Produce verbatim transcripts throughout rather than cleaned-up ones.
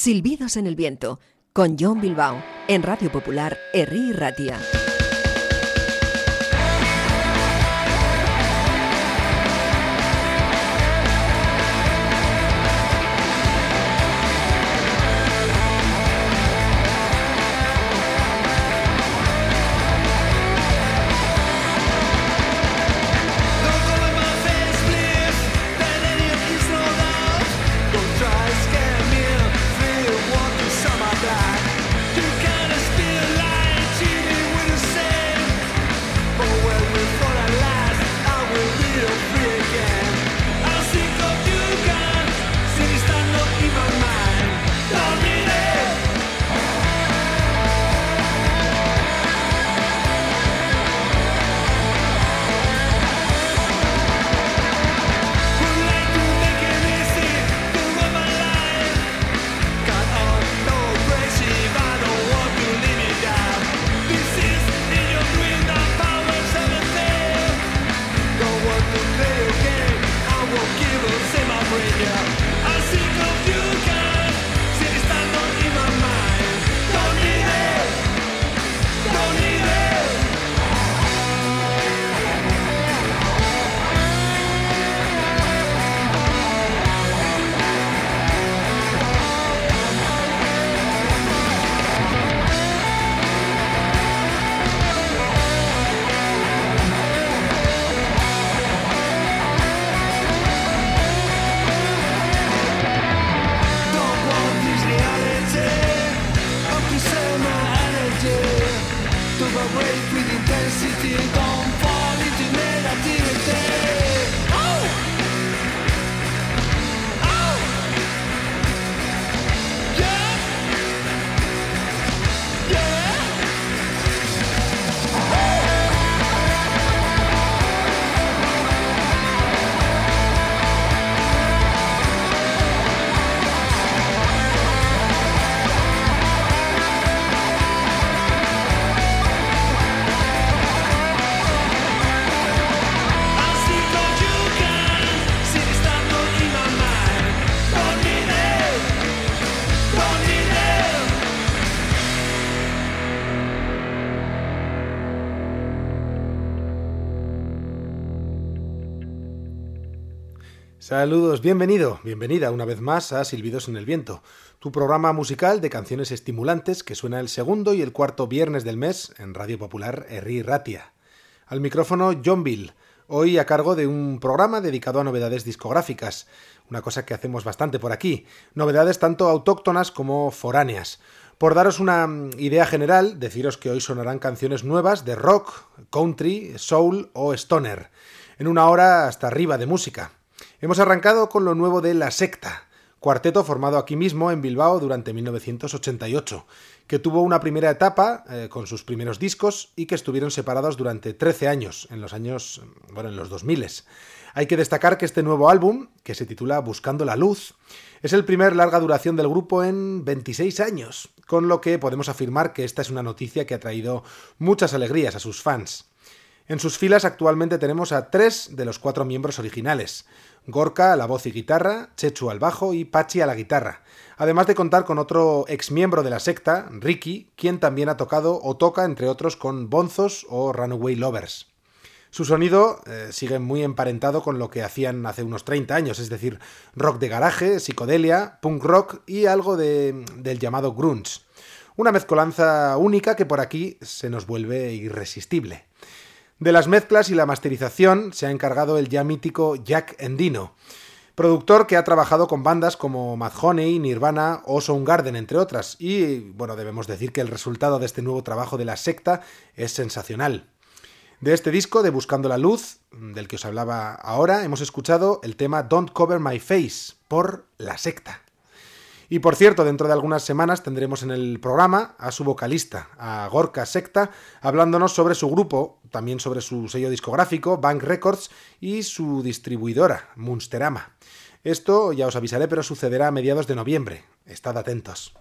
Silbidos en el viento, con Jon Bilbao, en Radio Popular, Herri y Ratia. Saludos, bienvenido, bienvenida una vez más a Silbidos en el Viento, tu programa musical de canciones estimulantes que suena el segundo y el cuarto viernes del mes en Radio Popular Herri y Ratia. Al micrófono Jon Bil, hoy a cargo de un programa dedicado a novedades discográficas, una cosa que hacemos bastante por aquí, novedades tanto autóctonas como foráneas. Por daros una idea general, deciros que hoy sonarán canciones nuevas de rock, country, soul o stoner, en una hora hasta arriba de música. Hemos arrancado con lo nuevo de La Secta, cuarteto formado aquí mismo en Bilbao durante mil novecientos ochenta y ocho, que tuvo una primera etapa eh, con sus primeros discos y que estuvieron separados durante trece años, en los años, bueno, en los dos mil. Hay que destacar que este nuevo álbum, que se titula Buscando la Luz, es el primer larga duración del grupo en veintiséis años, con lo que podemos afirmar que esta es una noticia que ha traído muchas alegrías a sus fans. En sus filas actualmente tenemos a tres de los cuatro miembros originales: Gorka a la voz y guitarra, Chechu al bajo y Pachi a la guitarra, además de contar con otro exmiembro de la secta, Ricky, quien también ha tocado o toca, entre otros, con Bonzos o Runaway Lovers. Su sonido eh, sigue muy emparentado con lo que hacían hace unos treinta años, es decir, rock de garaje, psicodelia, punk rock y algo de, del llamado grunge. Una mezcolanza única que por aquí se nos vuelve irresistible. De las mezclas y la masterización se ha encargado el ya mítico Jack Endino, productor que ha trabajado con bandas como Madhoney, Nirvana o Soundgarden, entre otras, y bueno, debemos decir que el resultado de este nuevo trabajo de La Secta es sensacional. De este disco de Buscando la Luz, del que os hablaba ahora, hemos escuchado el tema Don't Cover My Face, por La Secta. Y por cierto, dentro de algunas semanas tendremos en el programa a su vocalista, a Gorka Secta, hablándonos sobre su grupo, también sobre su sello discográfico, Bank Records, y su distribuidora, Munsterama. Esto ya os avisaré, pero sucederá a mediados de noviembre. Estad atentos.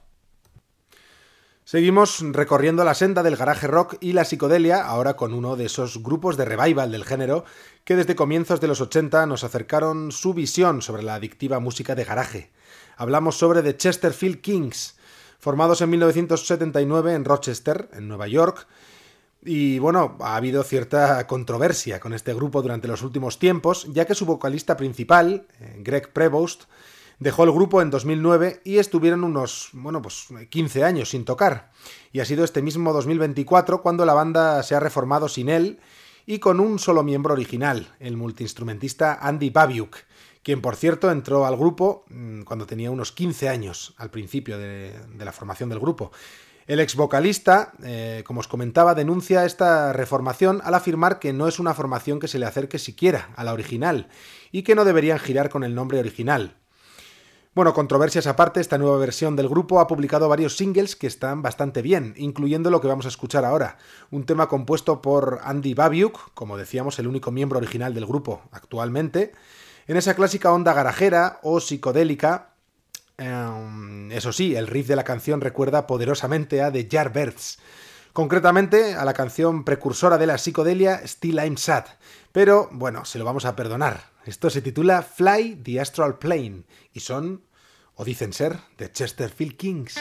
Seguimos recorriendo la senda del garaje rock y la psicodelia, ahora con uno de esos grupos de revival del género que desde comienzos de los ochenta nos acercaron su visión sobre la adictiva música de garaje. Hablamos sobre The Chesterfield Kings, formados en mil novecientos setenta y nueve en Rochester, en Nueva York. Y bueno, ha habido cierta controversia con este grupo durante los últimos tiempos, ya que su vocalista principal, Greg Prevost, dejó el grupo en dos mil nueve y estuvieron unos, bueno, pues quince años sin tocar. Y ha sido este mismo dos mil veinticuatro cuando la banda se ha reformado sin él y con un solo miembro original, el multiinstrumentista Andy Babiuk, quien por cierto entró al grupo cuando tenía unos quince años, al principio de, de la formación del grupo. El ex vocalista, eh, como os comentaba, denuncia esta reformación al afirmar que no es una formación que se le acerque siquiera a la original y que no deberían girar con el nombre original. Bueno, controversias aparte, esta nueva versión del grupo ha publicado varios singles que están bastante bien, incluyendo lo que vamos a escuchar ahora, un tema compuesto por Andy Babiuk, como decíamos, el único miembro original del grupo actualmente, en esa clásica onda garajera o psicodélica. Eso sí, el riff de la canción recuerda poderosamente a The Yardbirds, concretamente a la canción precursora de la psicodelia Still I'm Sad, pero bueno, se lo vamos a perdonar. Esto se titula Fly the Astral Plane y son, o dicen ser, The Chesterfield Kings.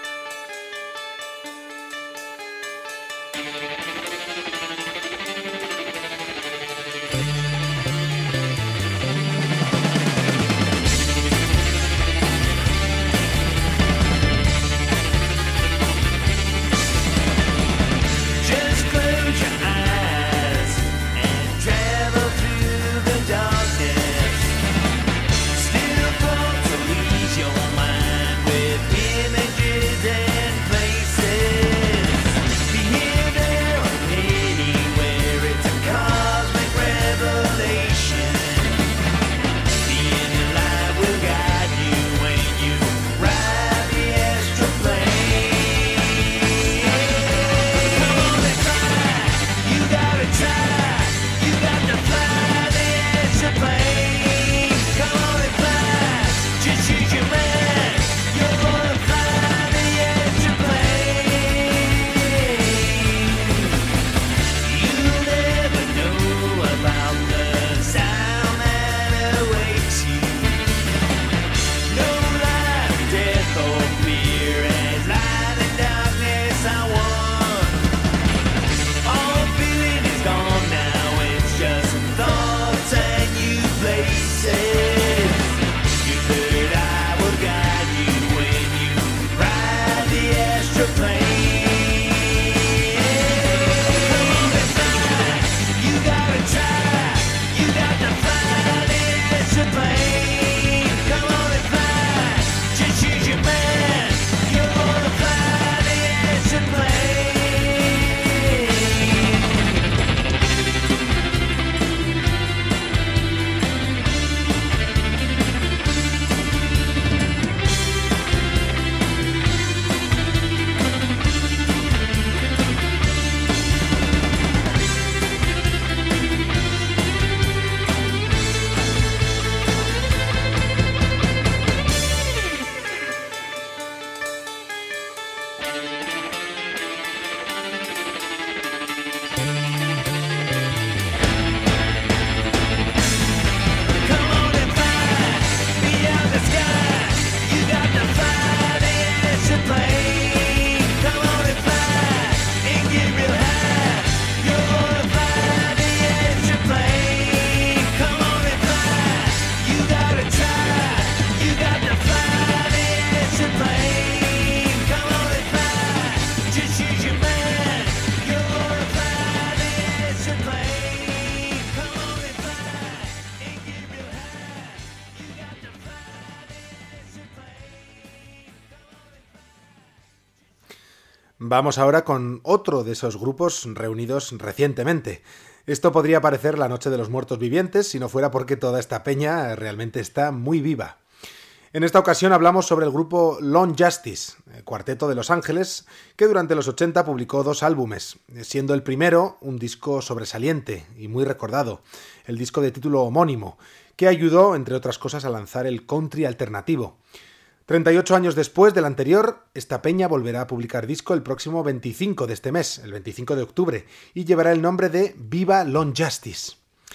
Vamos ahora con otro de esos grupos reunidos recientemente. Esto podría parecer la Noche de los Muertos Vivientes si no fuera porque toda esta peña realmente está muy viva. En esta ocasión hablamos sobre el grupo Lone Justice, cuarteto de Los Ángeles, que durante los ochenta publicó dos álbumes, siendo el primero un disco sobresaliente y muy recordado, el disco de título homónimo, que ayudó, entre otras cosas, a lanzar el country alternativo. treinta y ocho años después del anterior, esta peña volverá a publicar disco el próximo veinticinco de este mes, el veinticinco de octubre, y llevará el nombre de Viva Lone Justice.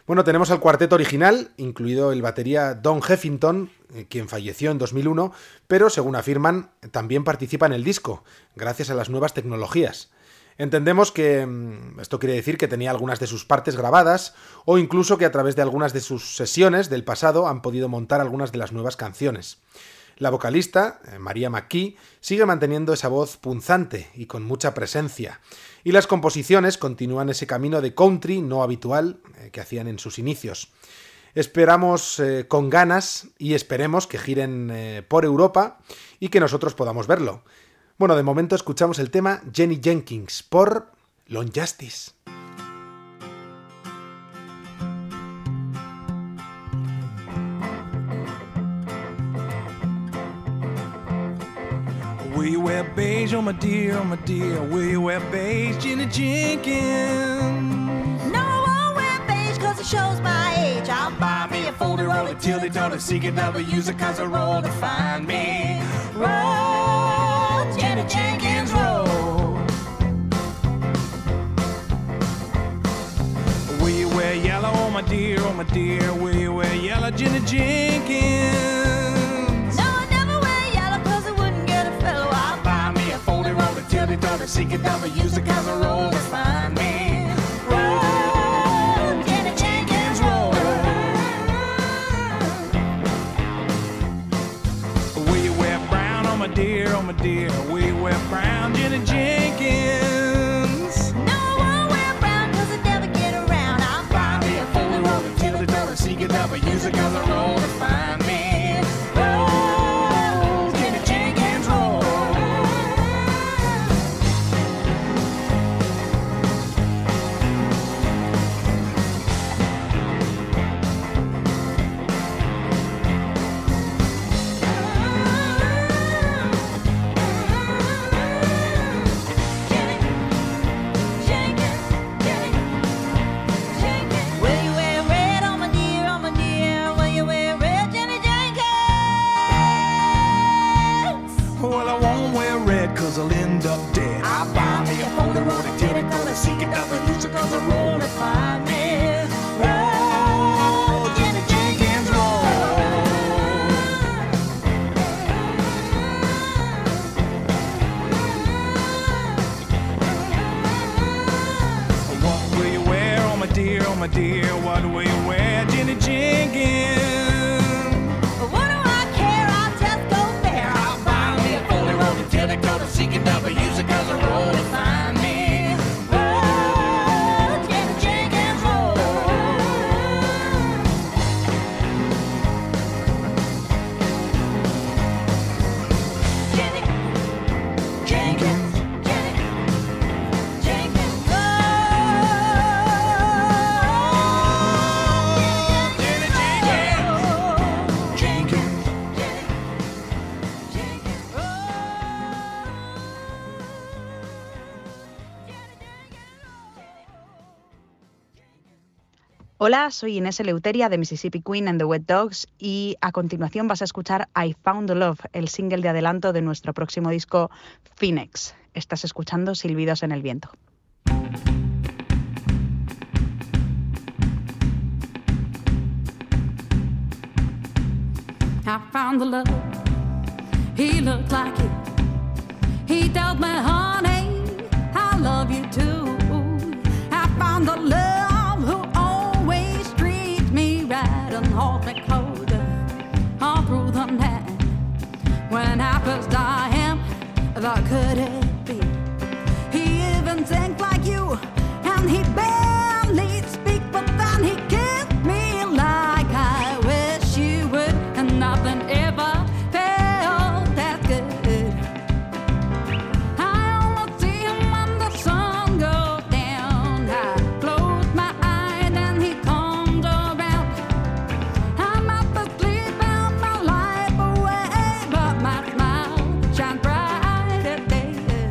Bueno, tenemos al cuarteto original, incluido el batería Don Heffington, eh, quien falleció en dos mil uno, pero según afirman, también participa en el disco, gracias a las nuevas tecnologías. Entendemos que mmm, esto quiere decir que tenía algunas de sus partes grabadas, o incluso que a través de algunas de sus sesiones del pasado han podido montar algunas de las nuevas canciones. La vocalista, Maria McKee, sigue manteniendo esa voz punzante y con mucha presencia, y las composiciones continúan ese camino de country no habitual eh, que hacían en sus inicios. Esperamos eh, con ganas y esperemos que giren eh, por Europa y que nosotros podamos verlo. Bueno, de momento escuchamos el tema Jenny Jenkins por Long Justice. Will you wear beige, oh my dear, oh my dear? Will you wear beige, Jenny Jenkins? No, I won't wear beige cause it shows my age. I'll buy me a folder, roll it till they don't seek it, never use it cause I roll to find me. Roll, Jenny Jenkins, roll. Will you wear yellow, oh my dear, oh my dear? Will you wear yellow, Jenny Jenkins? Seek it, never use it cause I roll to find me. Roll, Jenny Jenkins, roll. Will you wear brown, oh my dear, oh my dear? Will you wear brown, Jenny Jenkins? No, I won't wear brown cause I never get around. I'll buy me a folder, roll it till it don't seek it, never use it cause I roll to find me. Roll, Jenny Jenkins, roll. I'll end up dead. I'll buy me a folder, roll it till it don't seek it, never use it cause I roll to find me. Roll, Jenny Jenkins, roll. What will you wear, oh my dear, oh my dear? What will you wear, Jenny Jenkins? Seek it, never use it cause I roll to find me. Roll, Jenny Jenkins, roll. Jenny Jenkins, Jenny Jenkins, roll. Jenny Jenkins, Jenkins, Jenkins, roll. Hola, soy Inés Eleuteria de Mississippi Queen and the Wet Dogs y a continuación vas a escuchar I Found the Love, el single de adelanto de nuestro próximo disco Phoenix. Estás escuchando Silbidos en el Viento. I found the love, he looked like you. He told me, honey, I love you too. I found the love who always treats me right and holds me closer all through the night. When I first saw him, I thought, could it be? He even sings like you, and he barely speaks, but then he kissed me like I wish you would, and nothing ever felt that good. I almost see him when the sun goes down. I close my eyes and he comes around. I'm up asleep and my life away, but my smile shines bright as day.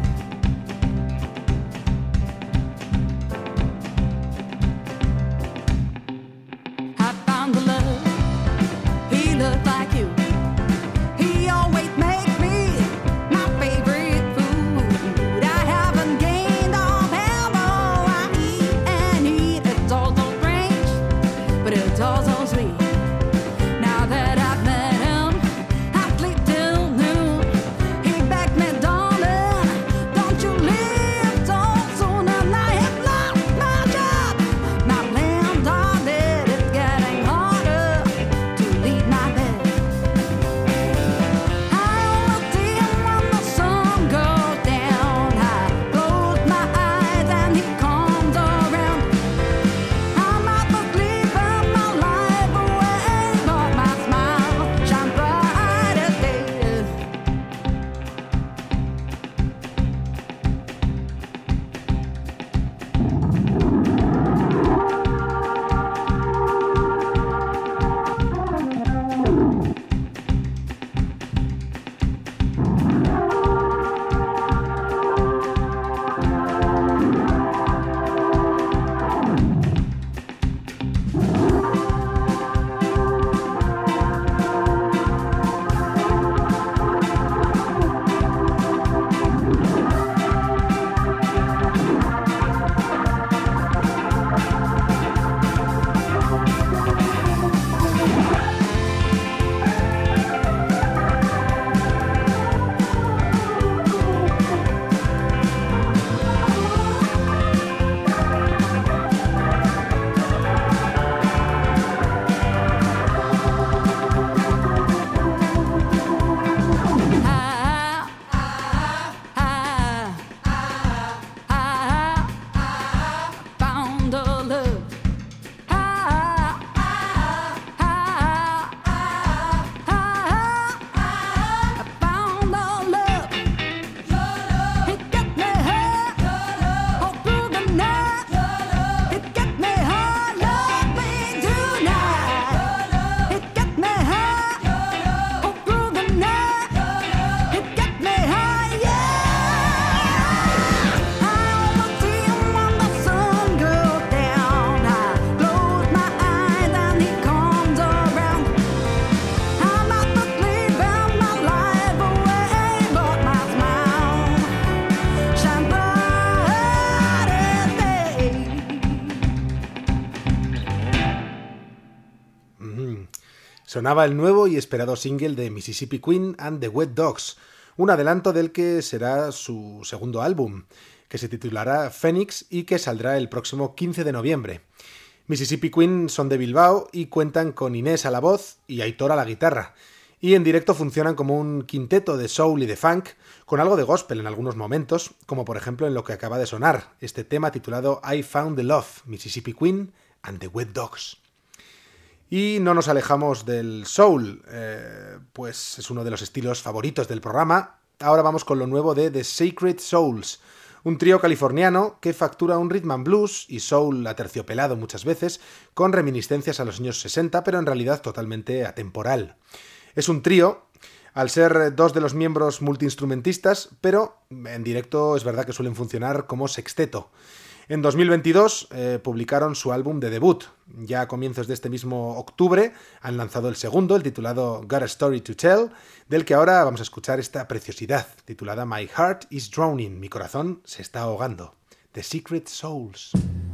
Sonaba el nuevo y esperado single de Mississippi Queen and the Wet Dogs, un adelanto del que será su segundo álbum, que se titulará Phoenix y que saldrá el próximo quince de noviembre. Mississippi Queen son de Bilbao y cuentan con Inés a la voz y Aitor a la guitarra, y en directo funcionan como un quinteto de soul y de funk, con algo de gospel en algunos momentos, como por ejemplo en lo que acaba de sonar, este tema titulado I Found the Love, Mississippi Queen and the Wet Dogs. Y no nos alejamos del soul, eh, pues es uno de los estilos favoritos del programa. Ahora vamos con lo nuevo de The Sacred Souls, un trío californiano que factura un rhythm and blues y soul aterciopelado muchas veces, con reminiscencias a los años sesenta, pero en realidad totalmente atemporal. Es un trío, al ser dos de los miembros multiinstrumentistas, pero en directo es verdad que suelen funcionar como sexteto. En dos mil veintidós eh, publicaron su álbum de debut. Ya a comienzos de este mismo octubre han lanzado el segundo, el titulado Got a Story to Tell, del que ahora vamos a escuchar esta preciosidad, titulada My Heart is Drowning, mi corazón se está ahogando. The Secret Souls.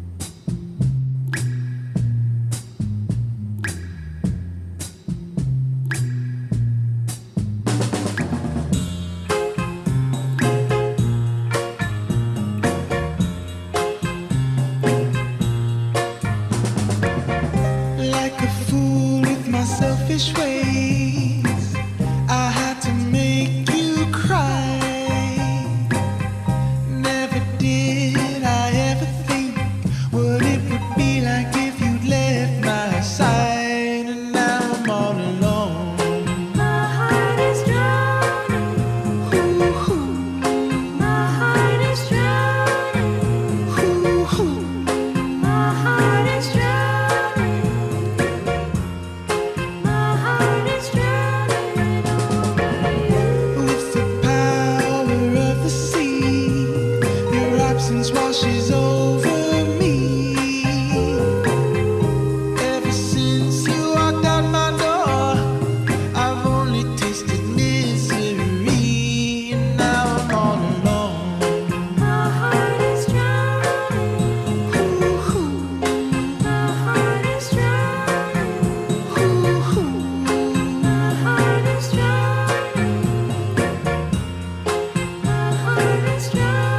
Ways I had to make you cry. Never did I ever think what it would be like if you'd left my side. And now I'm all alone. My heart is drowning. Ooh, ooh. My heart is drowning. Ooh, ooh. My heart is drowning. Washes over me. Ever since you walked out my door, I've only tasted misery. And now I'm all alone. My heart is drowning. Ooh, ooh. My heart is drowning. Ooh, ooh. My heart is drowning. My heart is drowning.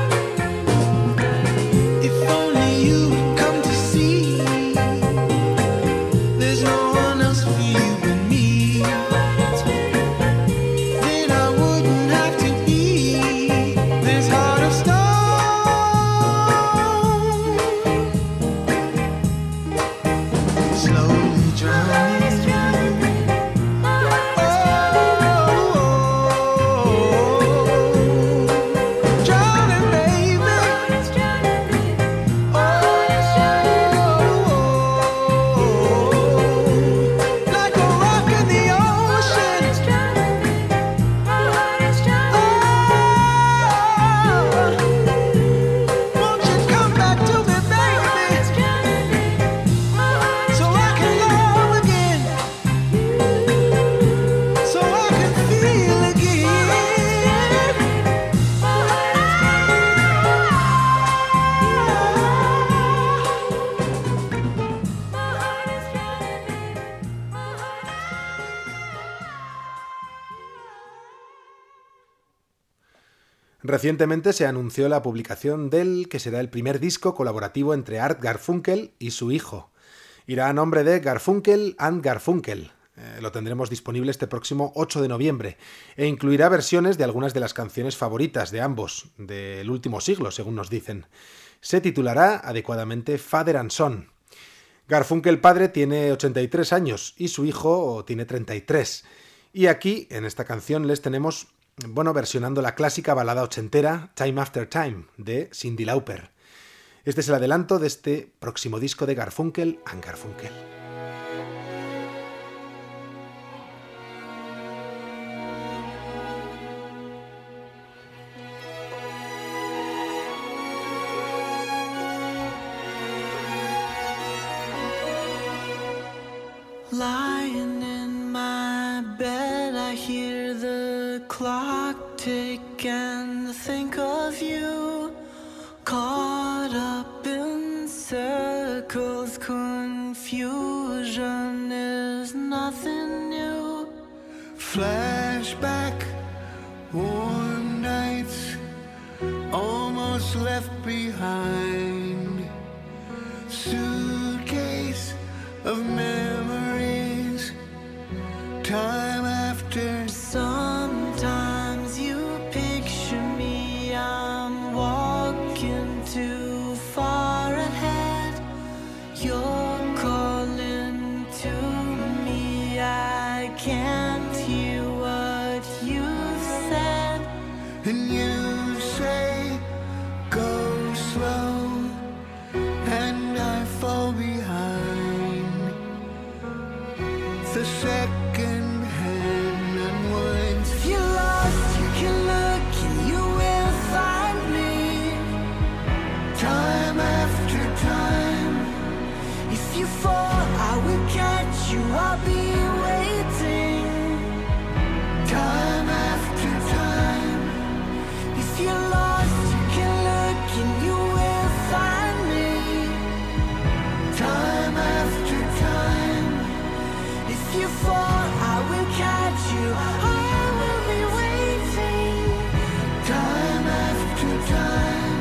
If only you would come to see, there's no one else for you but me. Then I wouldn't have to be this heart of stone. Slowly drowning. Recientemente se anunció la publicación del que será el primer disco colaborativo entre Art Garfunkel y su hijo. Irá a nombre de Garfunkel and Garfunkel. Eh, lo tendremos disponible este próximo ocho de noviembre e incluirá versiones de algunas de las canciones favoritas de ambos, del último siglo, según nos dicen. Se titulará adecuadamente Father and Son. Garfunkel padre tiene ochenta y tres años y su hijo tiene treinta y tres. Y aquí, en esta canción, les tenemos, bueno, versionando la clásica balada ochentera Time After Time, de Cyndi Lauper. Este es el adelanto de este próximo disco de Garfunkel and Garfunkel. Lying in my bed, I hear the clock tick and think of you. Caught up in circles, confusion is nothing new. Flashback, warm nights, almost left behind. Suitcase of memories, time after. Sometimes you picture me, I'm walking too far ahead. You're calling to me, I can't hear what you've said. And you say, go slow, and I fall behind. The second hand unwinds. If you're lost, you can look and you will find me. Time after time, If you fall, I will catch you, I'll be waiting. time after time, If you're lost, you can look and you will find me. time after time, If you fall, I will catch you, I will be waiting. time after time.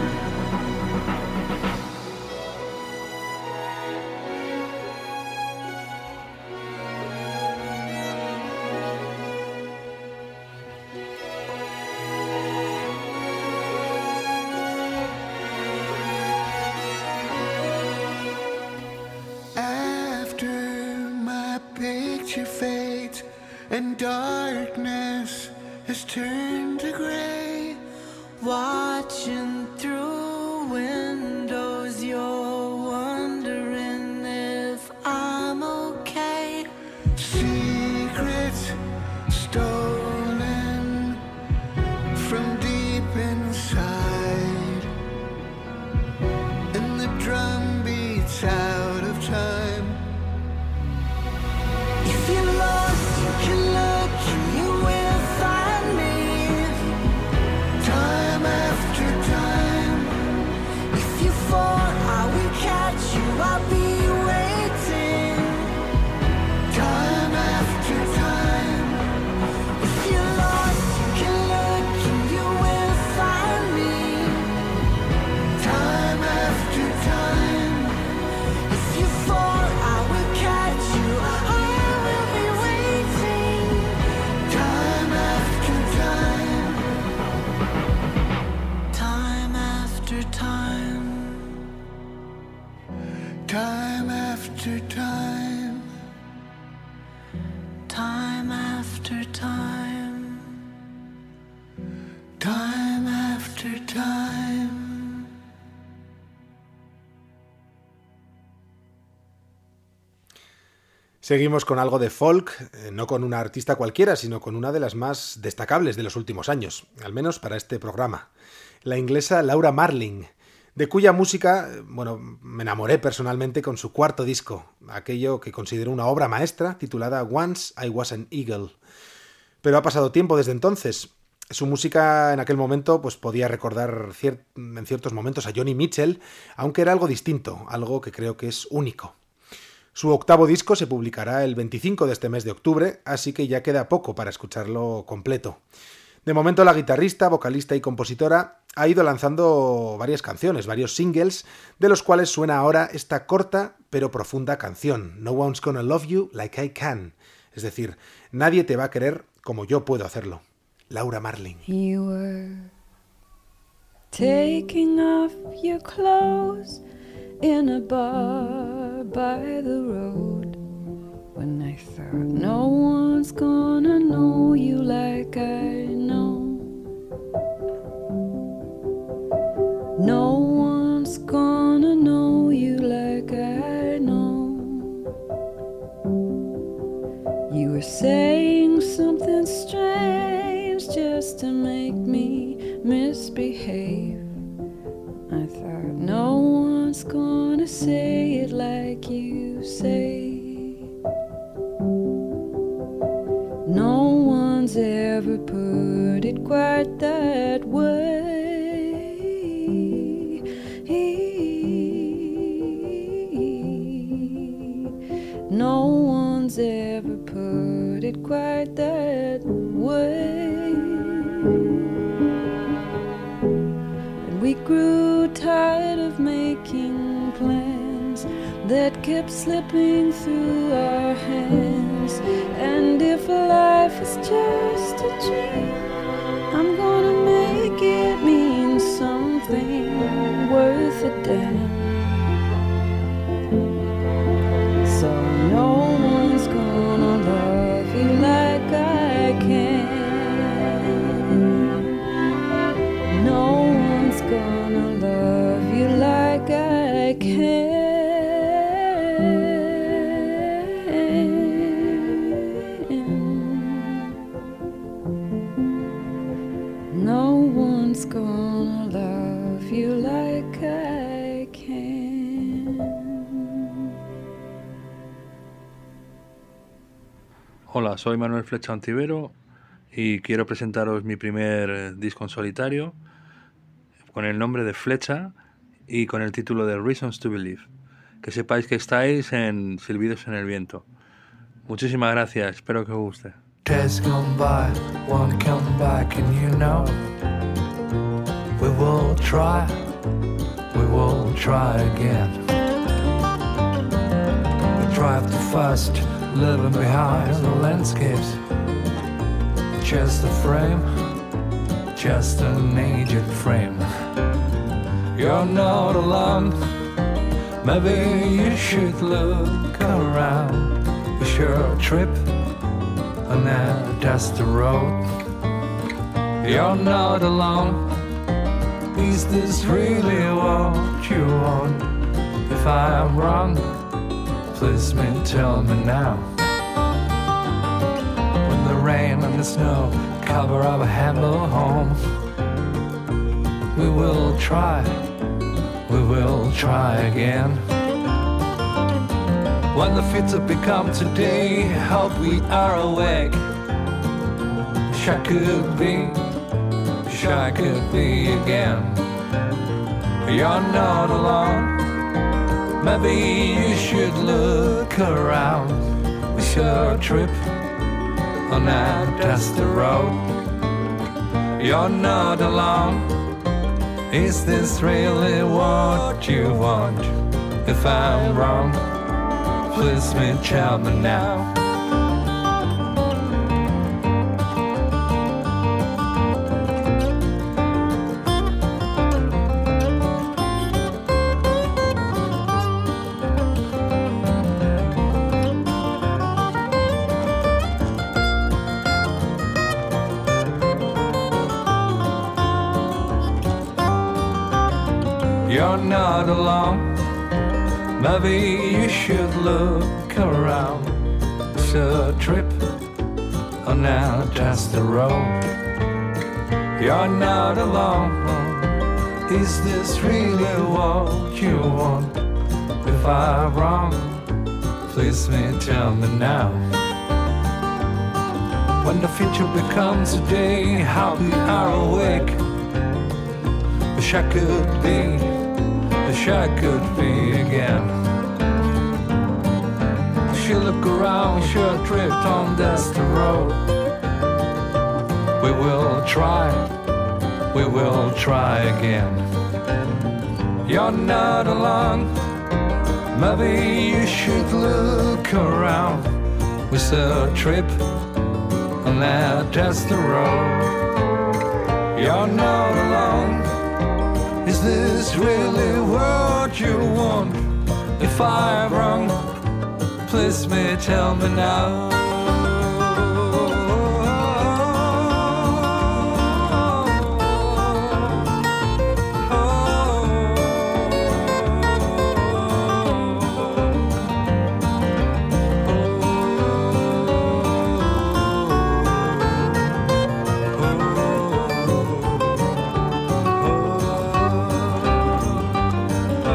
After my picture fades and darkness has turned to gray, Watching through windows, you're wondering if I'm okay. secrets stolen from deep inside, and the drum beats out of time. If you're lost, you can look and you will find me. Time after time, If you fall, I will catch you, I'll be waiting. time after time, If you're lost, you can look and you will find me. time after time, If you fall, I will catch you, I will be waiting. time after time, Time after time, time after time, time after time. time after time. Seguimos con algo de folk, eh, no con una artista cualquiera, sino con una de las más destacables de los últimos años, al menos para este programa, la inglesa Laura Marling, de cuya música, eh, bueno, me enamoré personalmente con su cuarto disco, aquello que considero una obra maestra titulada Once I Was an Eagle. Pero ha pasado tiempo desde entonces. Su música en aquel momento pues podía recordar cier- en ciertos momentos a Joni Mitchell, aunque era algo distinto, algo que creo que es único. Su octavo disco se publicará el veinticinco de este mes de octubre, así que ya queda poco para escucharlo completo. De momento la guitarrista, vocalista y compositora ha ido lanzando varias canciones, varios singles, de los cuales suena ahora esta corta pero profunda canción, No One's Gonna Love You Like I Can, es decir, nadie te va a querer como yo puedo hacerlo. Laura Marling. You were taking off your clothes in a bar by the road when I thought no one's gonna know you like I know. No one's gonna know you like I know. You were saying something strange just to make me misbehave. I thought no one's gonna say it like you say. No one's ever put it quite that way. No one's ever put it quite that We grew tired of making plans that kept slipping through our hands. And if life is just a dream, I'm gonna make it mean something worth a damn. So no one's gonna love you like I can. No one's gonna love you like I can. No one's gonna love you like I can. Hola, soy Manuel Flecha Ontivero y quiero presentaros mi primer eh, disco en solitario con el nombre de Flecha y con el título de Reasons to Believe. Que sepáis que estáis en Silbidos en el Viento. Muchísimas gracias, espero que os guste. Days gone by, won't come back, and you know we will try, we will try again. We drive too fast, leaving behind the landscapes. Just a frame, just an aged frame. You're not alone, maybe you should look around. We sure trip on that dusty road. You're not alone, is this really what you want? If I'm wrong, please me tell me now. When the rain and the snow cover our humble home, we will try, we will try again. When the future becomes today, hope we are awake. Wish I could be, wish I could be again. You're not alone, maybe you should look around. We sure trip on that dusty road. You're not alone, is this really what you want? If I'm wrong, please me tell me now. You're not alone, maybe you should look around. It's a trip on that dusty road. You're not alone, is this really what you want? If I'm wrong, please me tell me now. When the future becomes a day, how we are awake. Wish I could be, wish I could be again. She look around, she drift on dusty road. We will try, we will try again. You're not alone, maybe you should look around. We saw a trip on that dusty road. You're not alone, is this really what you want? If I'm wrong, please me tell me now.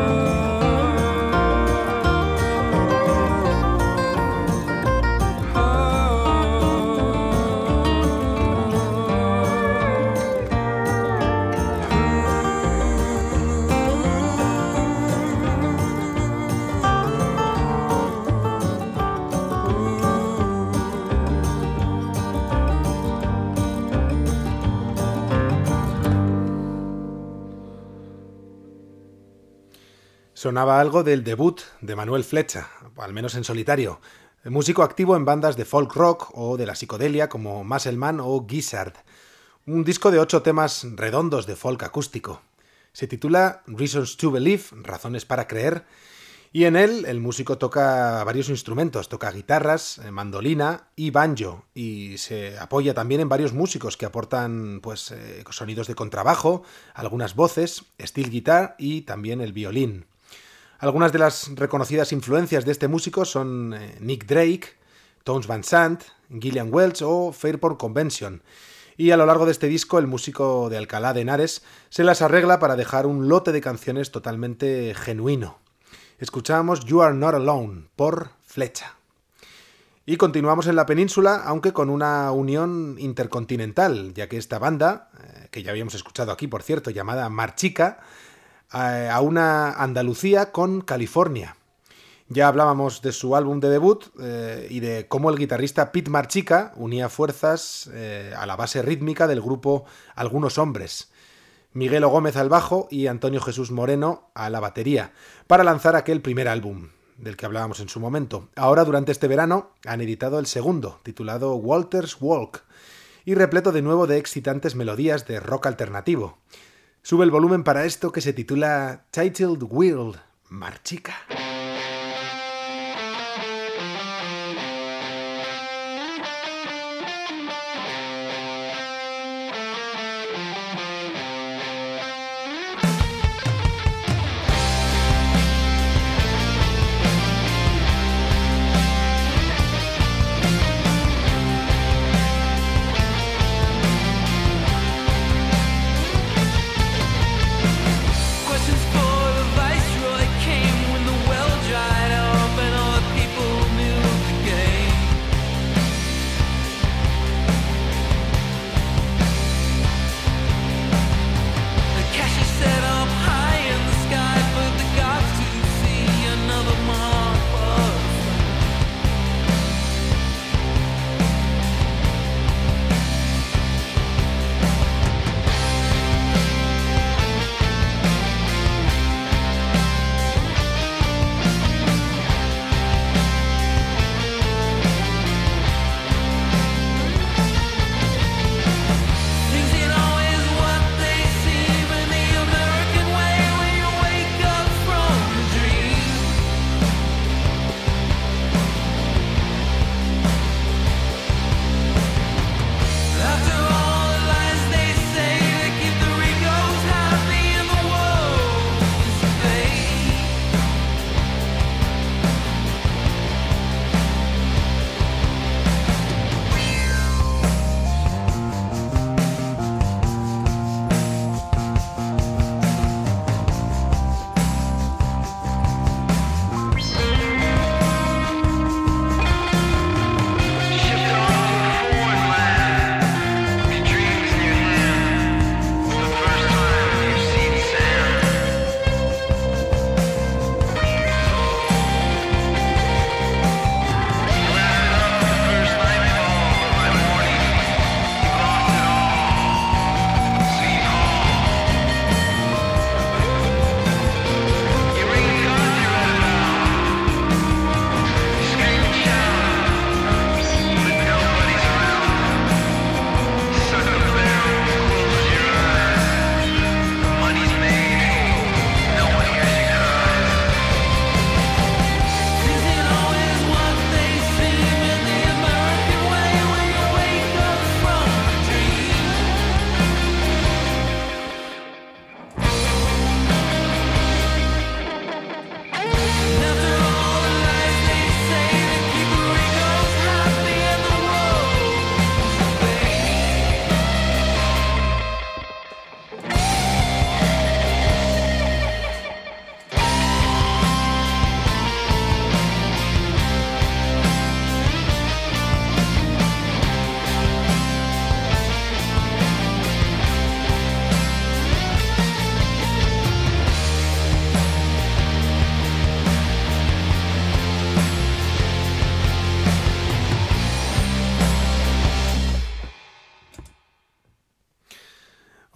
Oh Sonaba algo del debut de Manuel Flecha, al menos en solitario, músico activo en bandas de folk rock o de la psicodelia como Muscleman o Gizzard. Un disco de ocho temas redondos de folk acústico. Se titula Reasons to Believe, Razones para Creer, y en él el músico toca varios instrumentos, toca guitarras, mandolina y banjo, y se apoya también en varios músicos que aportan pues eh, sonidos de contrabajo, algunas voces, steel guitar y también el violín. Algunas de las reconocidas influencias de este músico son eh, Nick Drake, Townes Van Sant, Gillian Welch o Fairport Convention. Y a lo largo de este disco el músico de Alcalá de Henares se las arregla para dejar un lote de canciones totalmente genuino. Escuchamos You Are Not Alone por Flecha. Y continuamos en la península, aunque con una unión intercontinental, ya que esta banda, eh, que ya habíamos escuchado aquí por cierto, llamada Marchica, eh, a una Andalucía con California. Ya hablábamos de su álbum de debut eh, y de cómo el guitarrista Pete Marchica unía fuerzas eh, a la base rítmica del grupo Algunos Hombres, Miguelo Gómez al bajo y Antonio Jesús Moreno a la batería, para lanzar aquel primer álbum del que hablábamos en su momento. Ahora, durante este verano, han editado el segundo, titulado Walter's Walk, y repleto de nuevo de excitantes melodías de rock alternativo. Sube el volumen para esto que se titula Titled World Marchica. Questions for the Viceroy came when the well dried up and all the people knew the game. The cash is set up high in the sky for the gods to see. Another mark was things ain't always what they seem, and the American way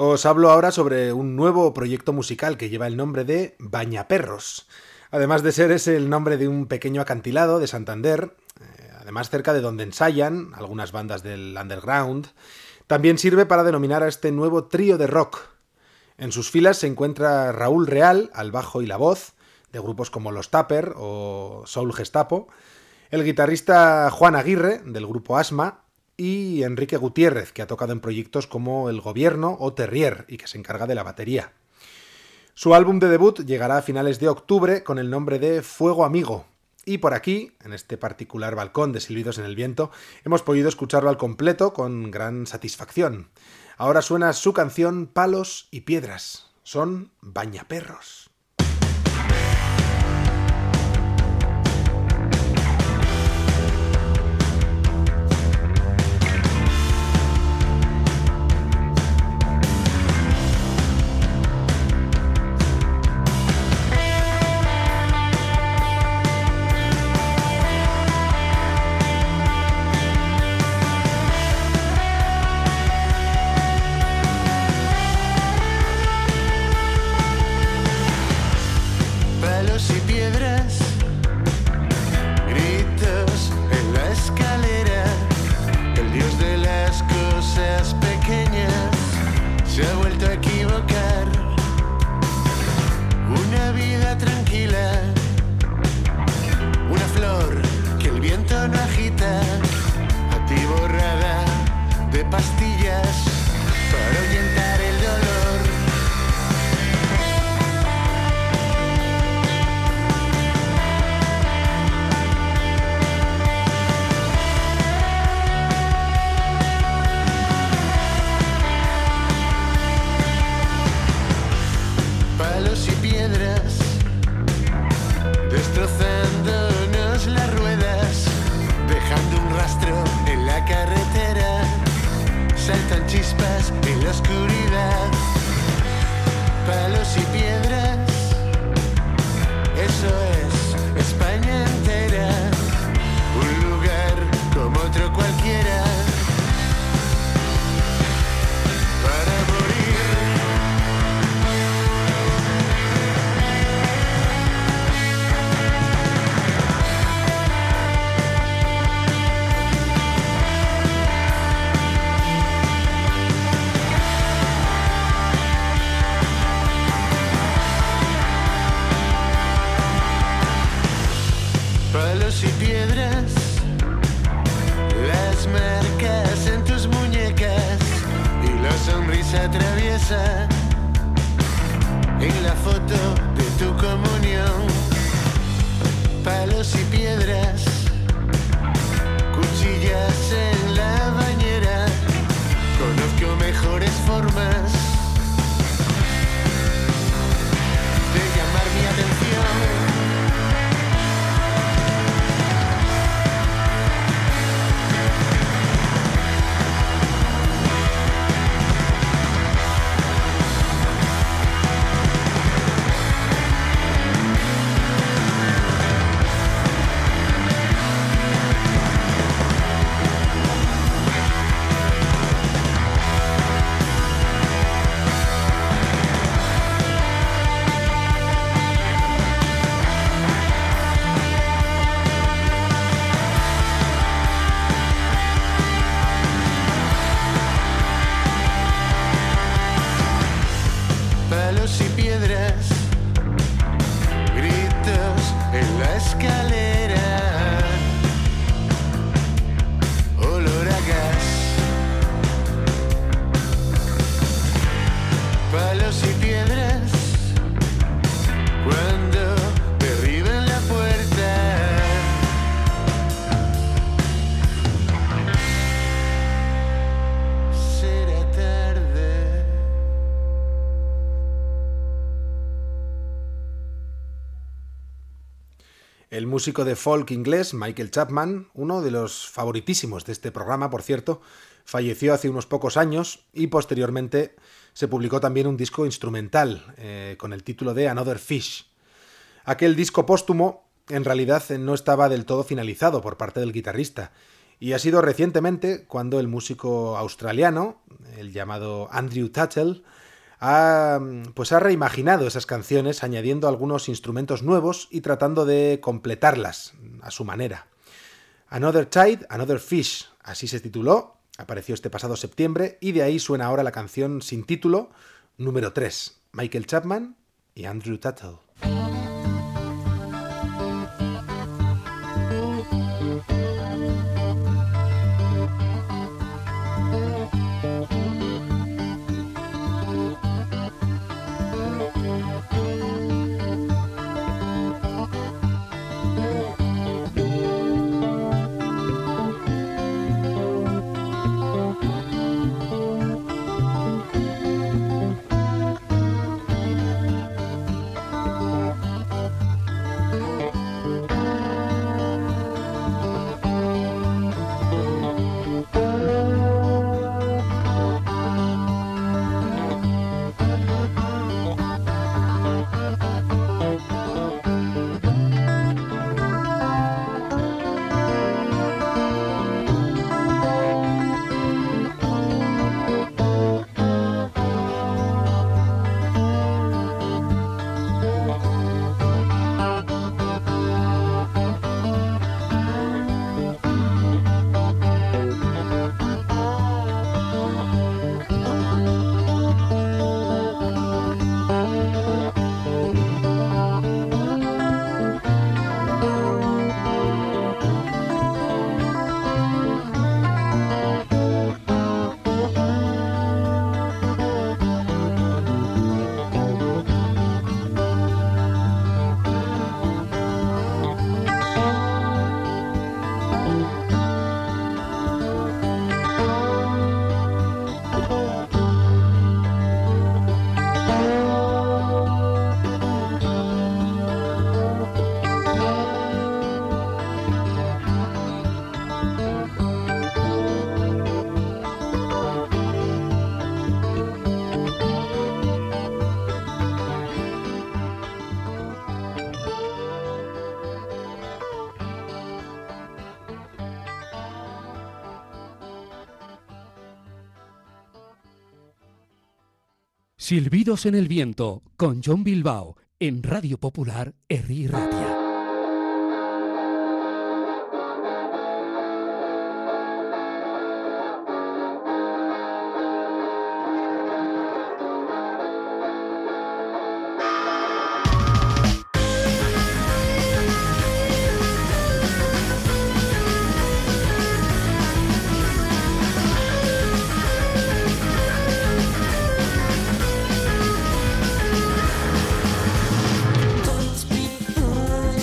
Os hablo ahora sobre un nuevo proyecto musical que lleva el nombre de Bañaperros. Además de ser ese el nombre de un pequeño acantilado de Santander, eh, además cerca de donde ensayan algunas bandas del underground, también sirve para denominar a este nuevo trío de rock. En sus filas se encuentra Raúl Real, al bajo y la voz, de grupos como Los Tupper o Soul Gestapo, el guitarrista Juan Aguirre, del grupo Asma, y Enrique Gutiérrez, que ha tocado en proyectos como El Gobierno o Terrier y que se encarga de la batería. Su álbum de debut llegará a finales de octubre con el nombre de Fuego Amigo, y por aquí, en este particular balcón de Silbidos en el Viento, hemos podido escucharlo al completo con gran satisfacción. Ahora suena su canción Palos y Piedras. Son Bañaperros. En la foto de tu comunión, palos y piedras, cuchillas en la bañera. Conozco mejores formas de llamar mi atención. El músico de folk inglés Michael Chapman, uno de los favoritísimos de este programa, por cierto, falleció hace unos pocos años y posteriormente se publicó también un disco instrumental eh, con el título de Another Fish. Aquel disco póstumo en realidad no estaba del todo finalizado por parte del guitarrista y ha sido recientemente cuando el músico australiano, el llamado Andrew Tuttle, ha, pues ha reimaginado esas canciones añadiendo algunos instrumentos nuevos y tratando de completarlas a su manera. Another Tide, Another Fish, así se tituló, apareció este pasado septiembre y de ahí suena ahora la canción sin título número tres, Michael Chapman y Andrew Tuttle. Silbidos en el viento con Jon Bilbao en Radio Popular Herri Ratia. Don't speak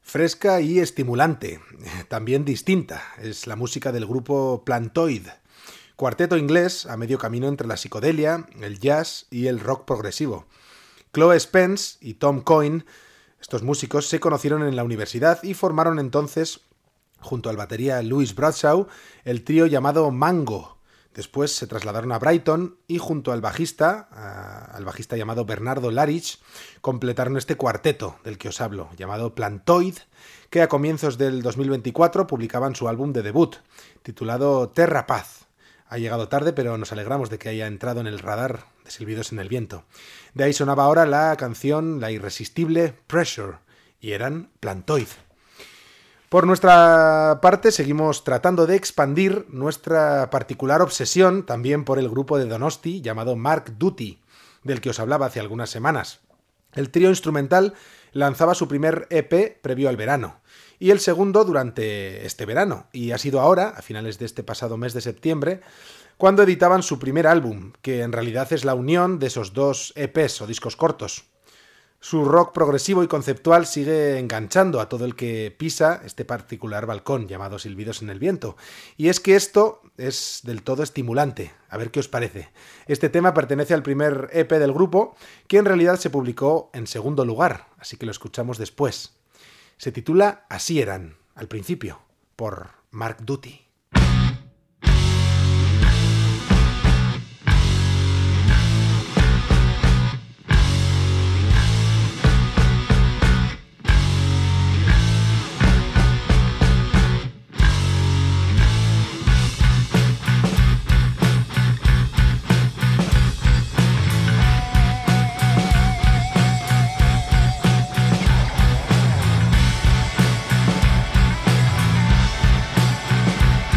fresca y estimulante, también distinta. Es la música del grupo Plantoid, cuarteto inglés a medio camino entre la psicodelia, el jazz y el rock progresivo. Chloe Spence y Tom Coyne, estos músicos, se conocieron en la universidad y formaron entonces, junto al batería Louis Bradshaw, el trío llamado Mango. Después se trasladaron a Brighton y junto al bajista, a, al bajista llamado Bernardo Larich, completaron este cuarteto del que os hablo, llamado Plantoid, que a comienzos del dos mil veinticuatro publicaban su álbum de debut, titulado Terra Paz. Ha llegado tarde, pero nos alegramos de que haya entrado en el radar de Silbidos en el Viento. De ahí sonaba ahora la canción, la irresistible Pressure, y eran Plantoid. Por nuestra parte, seguimos tratando de expandir nuestra particular obsesión también por el grupo de Donosti llamado Mark Duty, del que os hablaba hace algunas semanas. El trío instrumental lanzaba su primer E P previo al verano, y el segundo durante este verano, y ha sido ahora, a finales de este pasado mes de septiembre, cuando editaban su primer álbum, que en realidad es la unión de esos dos E Pes o discos cortos. Su rock progresivo y conceptual sigue enganchando a todo el que pisa este particular balcón llamado Silbidos en el Viento. Y es que esto es del todo estimulante. A ver qué os parece. Este tema pertenece al primer E P del grupo, que en realidad se publicó en segundo lugar, así que lo escuchamos después. Se titula Así eran, al principio, por Mark Duty. Thank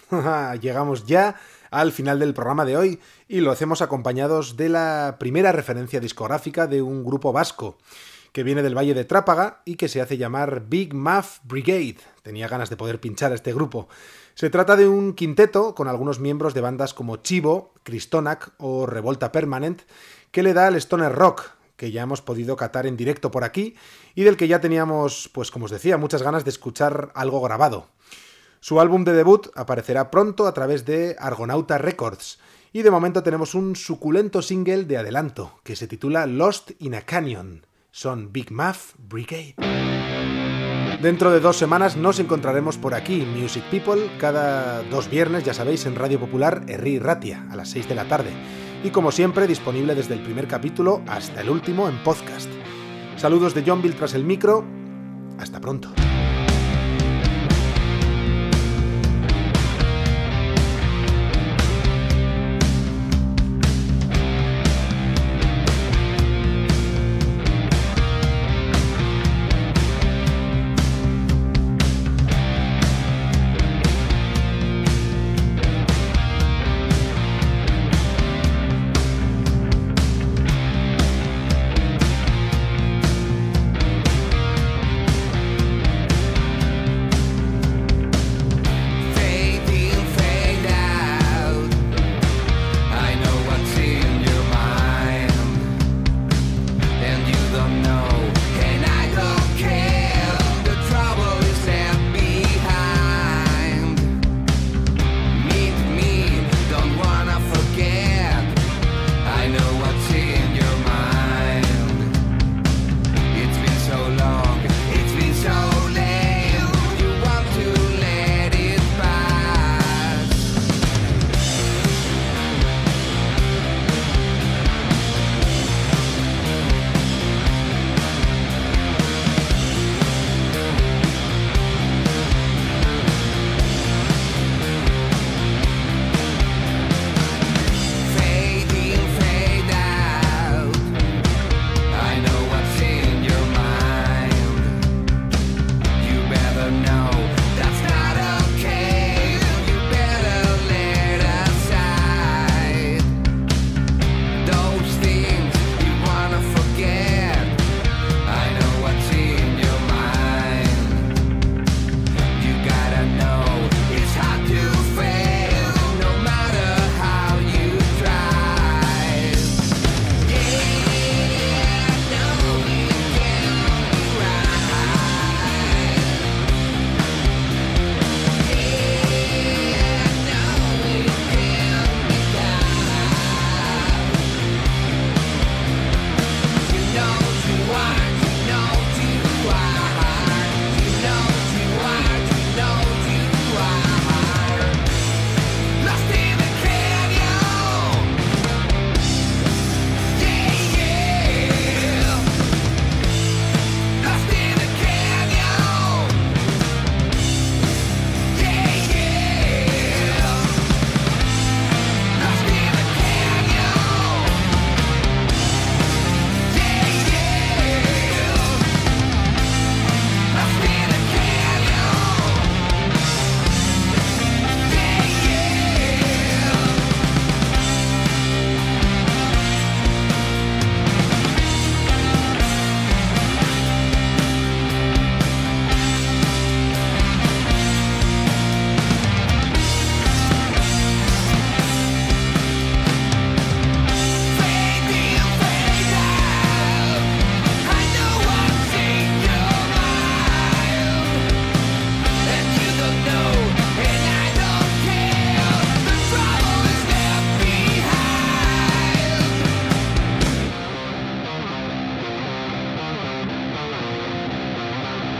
Llegamos ya al final del programa de hoy y lo hacemos acompañados de la primera referencia discográfica de un grupo vasco que viene del Valle de Trápaga y que se hace llamar Big Muff Brigade. Tenía ganas de poder pinchar a este grupo. Se trata de un quinteto con algunos miembros de bandas como Chivo, Cristonac o Revolta Permanent, que le da al stoner rock, que ya hemos podido catar en directo por aquí y del que ya teníamos, pues como os decía, muchas ganas de escuchar algo grabado. Su álbum de debut aparecerá pronto a través de Argonauta Records y de momento tenemos un suculento single de adelanto que se titula Lost in a Canyon. Son Big Muff Brigade. Dentro de dos semanas nos encontraremos por aquí, Music People, cada dos viernes, ya sabéis, en Radio Popular Herri Ratia, a las seis de la tarde. Y como siempre, disponible desde el primer capítulo hasta el último en podcast. Saludos de John Bill tras el micro. Hasta pronto.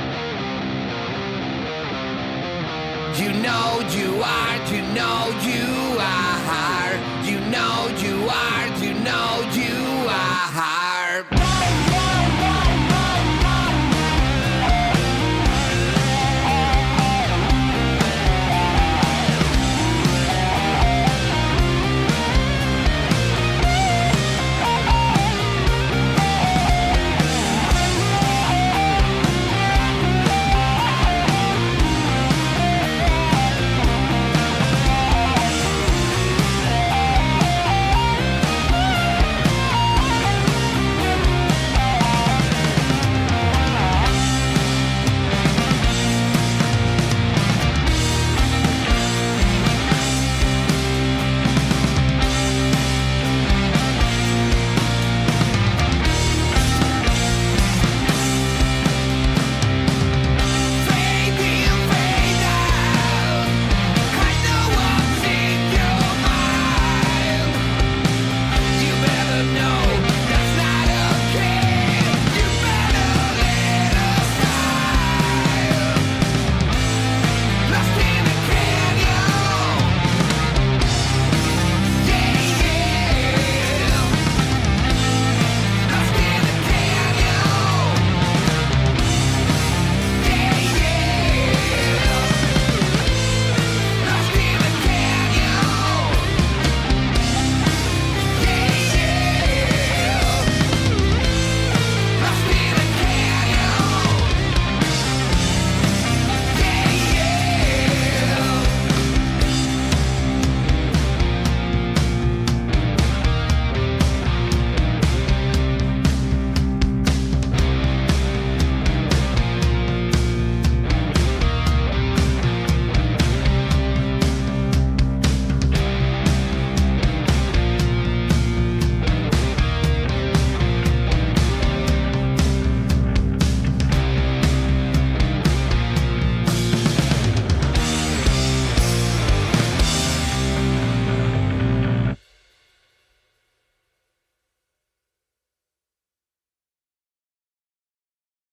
You know you are, you know you